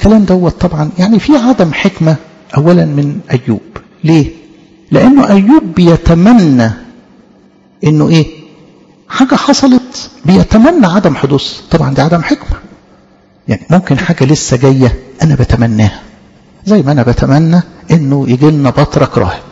الكلام دوت طبعا يعني في عدم حكمة أولا من أيوب. ليه؟ لأنه أيوب بيتمنى إنه إيه؟ حاجة حصلت بيتمنى عدم حدوث. طبعا دي عدم حكمة. يعني ممكن حاجة لسه جاية أنا بتمناها، زي ما أنا بتمنى إنه يجي لنا بطرك راهب،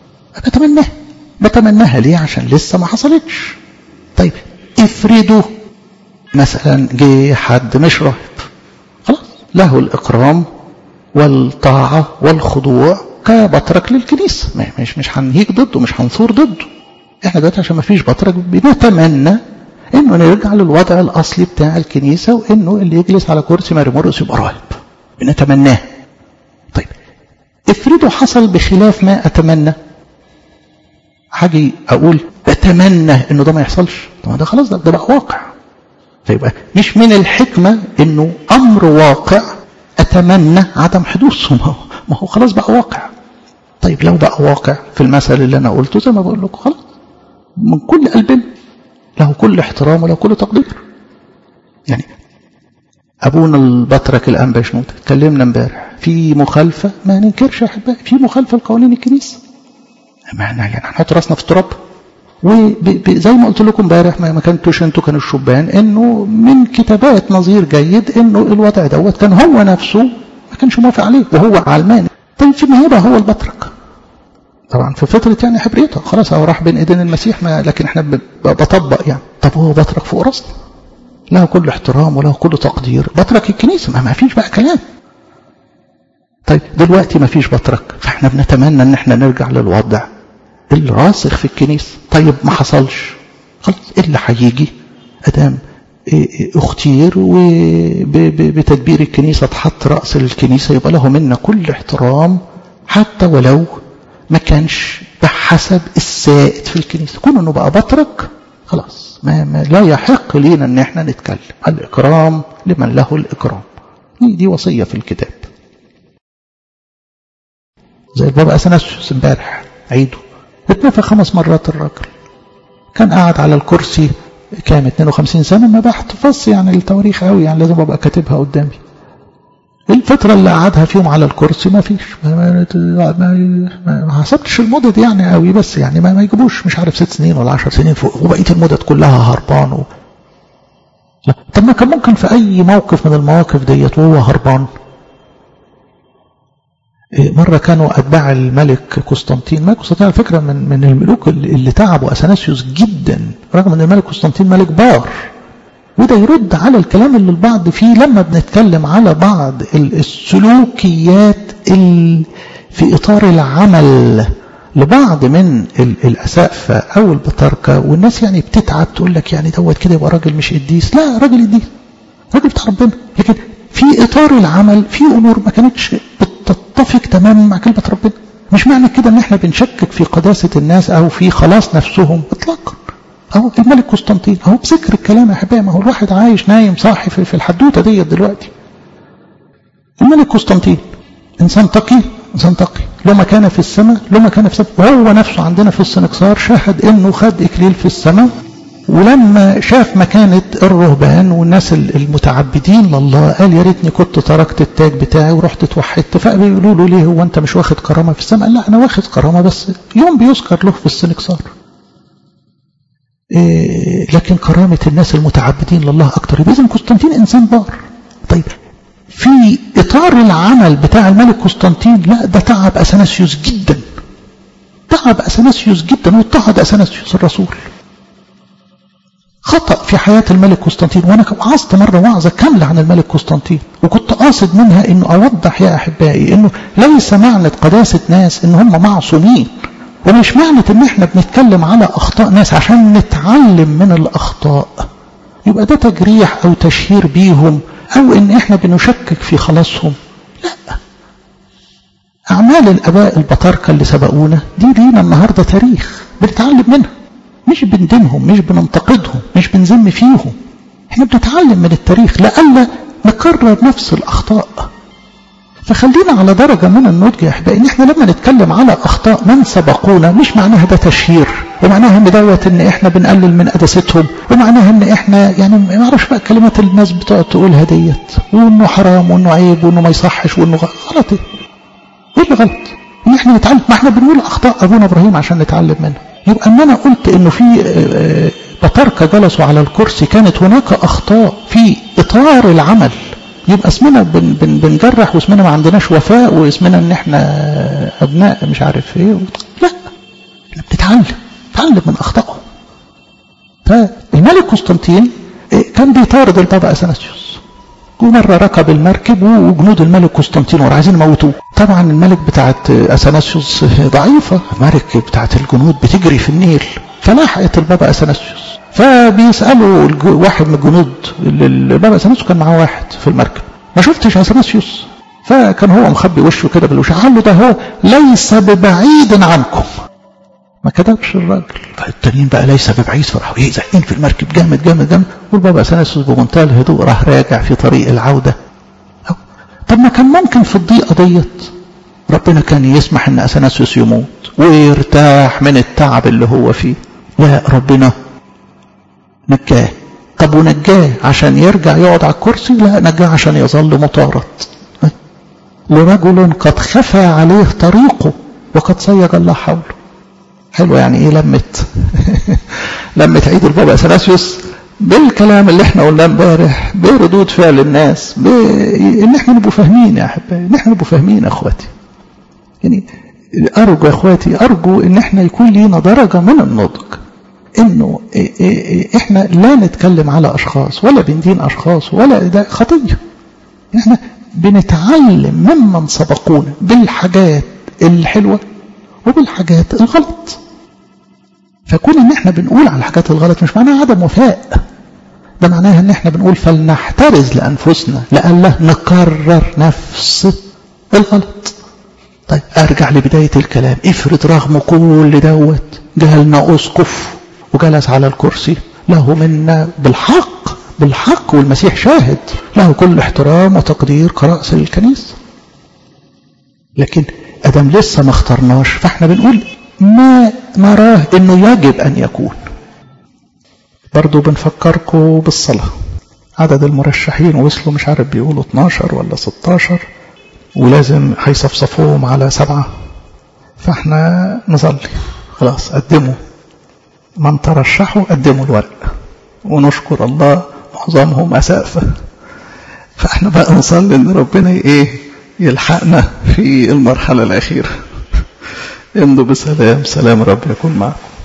بتمناها ليه؟ عشان لسه ما حصلتش. طيب افرضوا مثلا جه حد مش راهب، خلاص له الإكرام والطاعة والخضوع كبطرك للكنيسة، مش هنهيج ضده، مش هنثور ضده. احنا دلوقتي عشان ما فيش بطرك بنتمنى انه نرجع للوضع الاصلي بتاع الكنيسة، وانه اللي يجلس على كرسي ماري مرقس يبقى راهب، بنتمناه. طيب افرضوا حصل بخلاف ما اتمنى، هاجي اقول بتمنى انه ده ما يحصلش، طبعا ده خلاص ده بقى واقع. فيبقى مش من الحكمة انه امر واقع اتمنى عدم حدوثه، ما هو خلاص بقى واقع. طيب لو بقى واقع في المثل اللي انا قلته زي ما بقول لكم، خلاص من كل قلبنا، له كل احترام وله كل تقدير. يعني ابونا البطرك الانبا شنودة اتكلمنا امبارح في مخالفة، ما ننكرش يا احبائي، في مخالفة لقوانين الكنيسة، ما احنا يعني هنحط راسنا في التراب. وزي ما قلت لكم امبارح، ما كنتوش انتوا كانوا الشبان، انه من كتابات نظير جيد انه الوضع دوت كان هو نفسه ما كانش موافق عليه وهو علماني. طيب في النهاية هو البطرك طبعا في فترة يعني حبريته، خلاص هو راح بين ايدين المسيح، لكن احنا بطبق يعني. طب هو بطرك فوق راسنا، له كل احترام وله كل تقدير، بطرك الكنيسة، ما فيش بقى كلام. طيب دلوقتي ما فيش بطرك، فاحنا بنتمنى ان احنا نرجع للوضع الراسخ في الكنيسة. طيب ما حصلش، خلاص اللي هيجي ادام اختير وبتدبير الكنيسة تحط رأس للكنيسة، يبقى له منا كل احترام، حتى ولو ما كانش بحسب السائد في الكنيسة. كون انه بقى بطرك خلاص ما لا يحق لينا ان احنا نتكلم. الاكرام لمن له الاكرام، دي وصية في الكتاب. زي البابا اثناسيوس امبارح عيده اتنفى 5 مرات، الراجل كان قاعد على الكرسي كام 52 سنة، ما بحتفظ يعني التواريخ قوي، يعني لازم ابقى كاتبها قدامي. الفترة اللي قعدها فيهم على الكرسي ما فيش، ما حسبتش المدد يعني قوي، بس يعني ما يجيبوش مش عارف 6 سنين ولا 10 سنين فوق، وبقية المدد كلها هربان لا. طب ما كان ممكن في اي موقف من المواقف ديت وهو هربان. مرة كانوا أتباع الملك قسطنطين، ملك قسطنطين على فكرة من الملوك اللي تعبوا أثناسيوس جدا، رغم أن الملك قسطنطين ملك بار. وده يرد على الكلام اللي البعض فيه لما بنتكلم على بعض السلوكيات في إطار العمل لبعض من الأسقفة أو البطاركة، والناس يعني بتتعب تقول لك يعني دوت كده يبقى راجل مش قديس. لا، راجل قديس، راجل بتاع ربنا، لكن في إطار العمل في أمور ما كانتش تتفق تماما مع كلمة ربنا. مش معنى كده ان احنا بنشكك في قداسة الناس او في خلاص نفسهم اطلاقا. اهو الملك قسطنطين اهو بذكر الكلام يا حبايبي، ما هو الواحد عايش نايم صاحي في الحدوته ديت دلوقتي. الملك قسطنطين انسان تقي، انسان تقي له مكانه في السماء، له مكانه في السماء، وهو نفسه عندنا في السنكسار شهد انه خد اكليل في السماء. ولما شاف مكانة الرهبان والناس المتعبدين لله قال يا ريتني كنت تركت التاج بتاعي ورحت اتوحدت. فبيقولوا له ليه هو انت مش واخد كرامة في السماء؟ لا انا واخد كرامة بس يوم بيذكر له في السنكسار، لكن كرامة الناس المتعبدين لله اكتر. إذن قسطنطين انسان بار. طيب في اطار العمل بتاع الملك قسطنطين لا، ده تعب اثناسيوس جدا، تعب اثناسيوس جدا واضطهد اثناسيوس الرسول. خطأ في حياة الملك قسطنطين. وانا وعظت مرة وعظة كاملة عن الملك قسطنطين، وكنت قاصد منها انه اوضح يا احبائي انه ليس معنى قداسة ناس ان هم معصومين، ومش معنى ان احنا بنتكلم على اخطاء ناس عشان نتعلم من الاخطاء يبقى ده تجريح او تشهير بيهم او ان احنا بنشكك في خلاصهم. لا، اعمال الاباء البطاركة اللي سبقونا دي لينا النهاردة تاريخ بنتعلم منها، مش بندينهم، مش بننتقدهم، مش بنذم فيهم، احنا بنتعلم من التاريخ لألا نكرر نفس الأخطاء. فخلينا على درجة من النضج يا أحبائي إن إحنا لما نتكلم على أخطاء من سبقونا مش معناها ده تشهير، ومعناها إن دوت إن إحنا بنقلل من قداستهم، ومعناها إن إحنا يعني ما أعرفش بقى كلمات الناس بتقعد تقولها ديت، وإنه حرام وإنه عيب وإنه ما يصحش وإنه غلط. إيه اللي غلط؟ إن إحنا نتعلم، ما إحنا بنقول أخطاء أبونا إبراهيم عشان نتعلم منها. يبقى إن أنا قلت إنه في بطاركة جلسوا على الكرسي كانت هناك أخطاء في إطار العمل، يبقى اسمنا بنجرح واسمنا ما عندناش وفاء واسمنا ان احنا ابناء مش عارف ايه. لا، احنا بنتعلم من اخطائهم. فالملك قسطنطين كان بيطارد البابا اثناسيوس، ومره ركب المركب وجنود الملك قسطنطين ورا عايزين يموتوه. طبعا الملك بتاعت اثناسيوس ضعيفه، الملك بتاعت الجنود بتجري في النيل، فلاحقت البابا اثناسيوس. فبيسألوا واحد من الجنود، البابا اثناسيوس كان معاه واحد في المركب، ما شفتش اثناسيوس، فكان هو مخبي وشه كده بالوش، قال له ده هو ليس ببعيد عنكم. ما كتبش الراجل. فالتانيين بقى ليس ببعيد، فرحوا ايه زقين في المركب جامد جامد جامد، والبابا اثناسيوس بمنتهى الهدوء راح راجع في طريق العودة. طب ما كان ممكن في الضيقة ديت ربنا كان يسمح ان اثناسيوس يموت ويرتاح من التعب اللي هو فيه. لا، ربنا نجاه. طب ونجاه عشان يرجع يقعد على الكرسي؟ لا، نجاه عشان يظل مطارد. لرجل قد خفى عليه طريقه وقد صيغ الله حوله. حلو، يعني ايه لمت عيد البابا اثناسيوس بالكلام اللي احنا قلناه امبارح، بردود فعل الناس، ان احنا نبقوا فاهمين يا احبائي، ان احنا نبقوا فاهمين يا اخواتي. يعني ارجو يا اخواتي، ارجو ان احنا يكون لينا درجة من النضج، انه احنا لا نتكلم على اشخاص ولا بندين اشخاص ولا ده خطية. احنا بنتعلم ممن سبقونا بالحاجات الحلوة وبالحاجات الغلط. فكون ان احنا بنقول على الحاجات الغلط مش معناها عدم وفاء، ده معناها ان احنا بنقول فلنحترز لانفسنا لألا نكرر نفس الغلط. طيب ارجع لبداية الكلام. افرض رغم كل دوت جهلنا اسقف وجلس على الكرسي له منا بالحق والمسيح شاهد، له كل احترام وتقدير كرأس الكنيسة. لكن ادم لسه ما اخترناش، فاحنا بنقول ما نراه انه يجب ان يكون. برضو بنفكركم بالصلاة. عدد المرشحين وصلوا مش عارف بيقولوا 12 ولا 16، ولازم هيصفصفوهم على 7، فاحنا نصلي. خلاص قدموا من ترشحوا، قدموا الورق، ونشكر الله معظمهم أسافة. فاحنا بقى نصلي ان ربنا يلحقنا في المرحلة الأخيرة. امضوا بسلام، سلام رب يكون معكم.